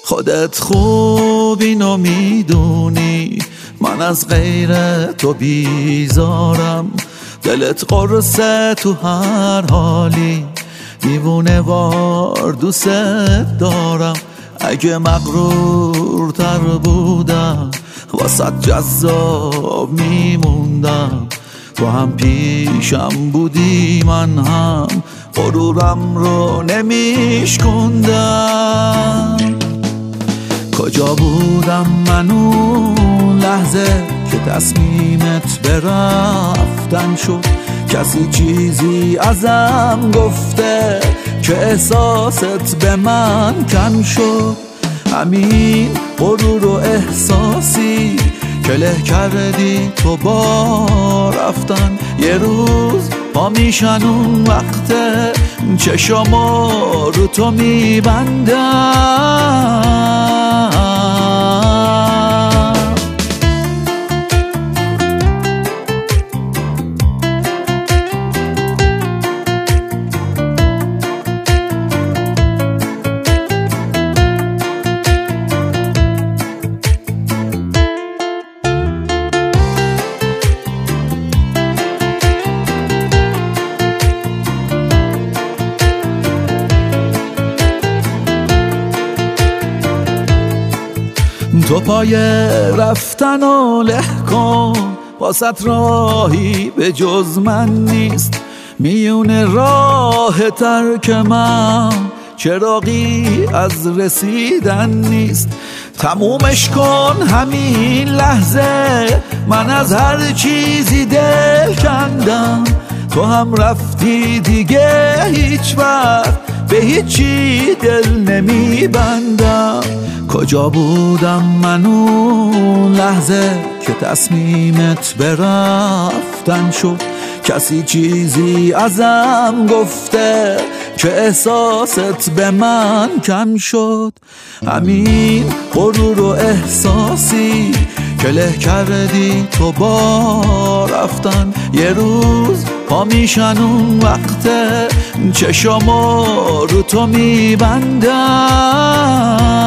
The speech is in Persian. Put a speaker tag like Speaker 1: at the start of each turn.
Speaker 1: خودت خوب اینو میدونی، من از غیر تو بیزارم. دلت قرصه تو هر حالی، دیوونه وار دوست دارم. اگه مغرورتر بودم واسه جذاب میموندم. تو هم پیشم بودی من هم غرورم رو نمیشکندم. کجا بودم من اون لحظه که تصمیمت برفتن شد؟ کسی چیزی ازم گفته که احساست به من کم شد؟ همین غرور و احساسی که له کردی تو با رفتن. یه روز پا میشن اون وقته چشما رو تو میبندن. تو پای رفتن و له کن، واسط راهی به جز من نیست. میونه راه ترک من چراغی از رسیدن نیست. تمومش کن همین لحظه، من از هر چیزی دل کندم. تو هم رفتی دیگه هیچ وقت به هیچی دل نمیبندم. کجا بودم من اون لحظه که تصمیمت برفتن شد؟ کسی چیزی ازم گفته که احساست به من کم شد؟ همین غرور و احساسی که له کردی تو با رفتن. یه روز پا میشن اون وقته چشما رو تو میبندن.